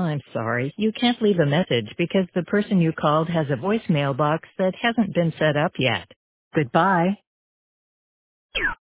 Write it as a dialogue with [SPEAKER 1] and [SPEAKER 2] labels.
[SPEAKER 1] I'm sorry, you can't leave a message because the person you called has a voicemail box that hasn't been set up yet. Goodbye.